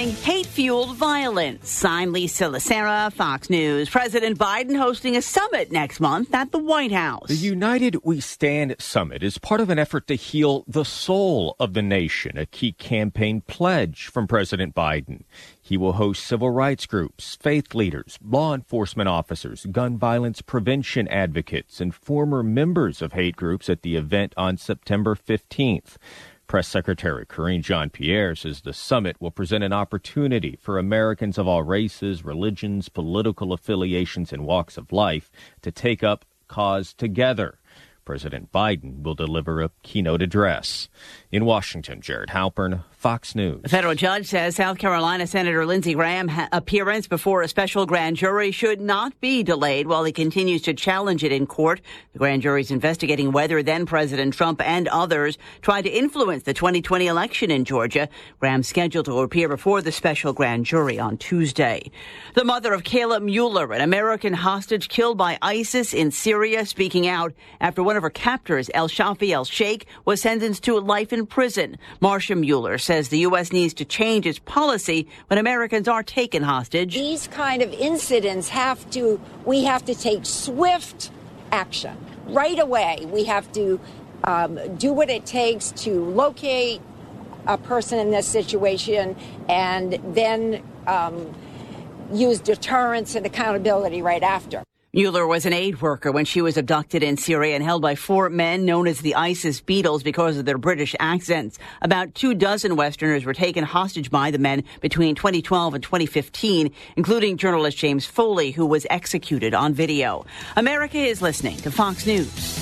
fighting hate-fueled violence. I'm Lisa Lacera, Fox News. President Biden hosting a summit next month at the White House. The United We Stand Summit is part of an effort to heal the soul of the nation, a key campaign pledge from President Biden. He will host civil rights groups, faith leaders, law enforcement officers, gun violence prevention advocates, and former members of hate groups at the event on September 15th. Press Secretary Karine Jean-Pierre says the summit will present an opportunity for Americans of all races, religions, political affiliations, and walks of life to take up cause together. President Biden will deliver a keynote address. In Washington, Jared Halpern, Fox News. A federal judge says South Carolina Senator Lindsey Graham's appearance before a special grand jury should not be delayed while he continues to challenge it in court. The grand jury is investigating whether then-President Trump and others tried to influence the 2020 election in Georgia. Graham's scheduled to appear before the special grand jury on Tuesday. The mother of Kayla Mueller, an American hostage killed by ISIS in Syria, speaking out after one of her captors, El Shafi El-Sheikh, was sentenced to life in prison. Marcia Mueller says the U.S. needs to change its policy when Americans are taken hostage. These kind of incidents we have to take swift action right away. We have to do what it takes to locate a person in this situation and then use deterrence and accountability right after. Mueller was an aid worker when she was abducted in Syria and held by 4 men known as the ISIS Beatles because of their British accents. About 24 Westerners were taken hostage by the men between 2012 and 2015, including journalist James Foley, who was executed on video. America is listening to Fox News.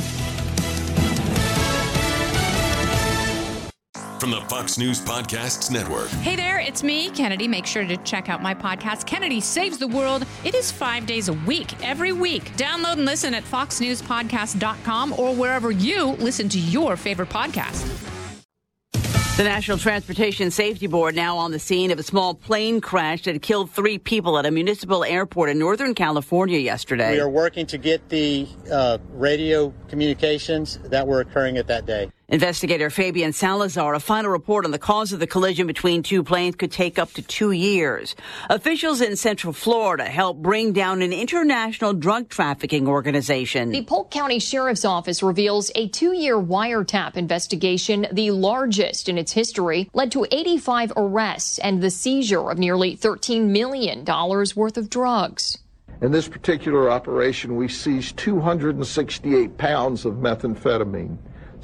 From the Fox News Podcasts Network. Hey there, it's me, Kennedy. Make sure to check out my podcast, Kennedy Saves the World. It is 5 days a week, every week. Download and listen at foxnewspodcast.com or wherever you listen to your favorite podcast. The National Transportation Safety Board now on the scene of a small plane crash that killed 3 people at a municipal airport in Northern California yesterday. We are working to get the radio communications that were occurring at that day. Investigator Fabian Salazar, a final report on the cause of the collision between 2 planes could take up to 2 years. Officials in Central Florida helped bring down an international drug trafficking organization. The Polk County Sheriff's Office reveals a 2-year wiretap investigation, the largest in its history, led to 85 arrests and the seizure of nearly $13 million worth of drugs. In this particular operation, we seized 268 pounds of methamphetamine,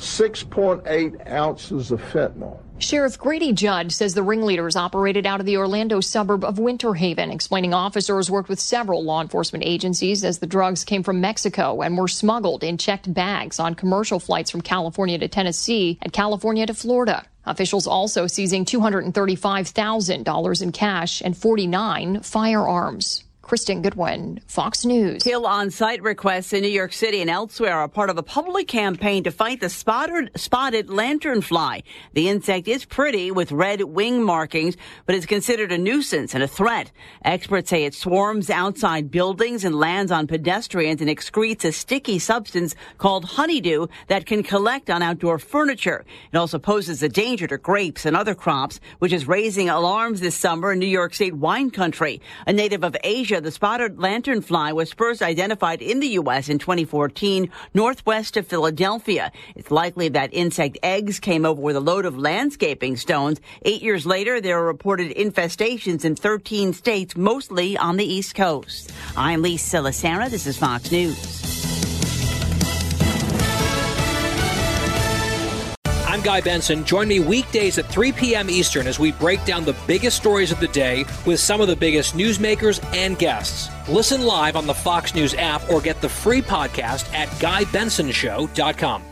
6.8 ounces of fentanyl. Sheriff Grady Judd says the ringleaders operated out of the Orlando suburb of Winter Haven, explaining officers worked with several law enforcement agencies as the drugs came from Mexico and were smuggled in checked bags on commercial flights from California to Tennessee and California to Florida. Officials also seizing $235,000 in cash and 49 firearms. Kristen Goodwin, Fox News. Kill on-site requests in New York City and elsewhere are part of a public campaign to fight the spotted lanternfly. The insect is pretty with red wing markings, but is considered a nuisance and a threat. Experts say it swarms outside buildings and lands on pedestrians and excretes a sticky substance called honeydew that can collect on outdoor furniture. It also poses a danger to grapes and other crops, which is raising alarms this summer in New York State wine country. A native of Asia, the spotted lanternfly was first identified in the U.S. in 2014, northwest of Philadelphia. It's likely that insect eggs came over with a load of landscaping stones. 8 years later, there are reported infestations in 13 states, mostly on the East Coast. I'm Lisa Lacera. This is Fox News. I'm Guy Benson. Join me weekdays at 3 p.m. Eastern as we break down the biggest stories of the day with some of the biggest newsmakers and guests. Listen live on the Fox News app or get the free podcast at GuyBensonShow.com.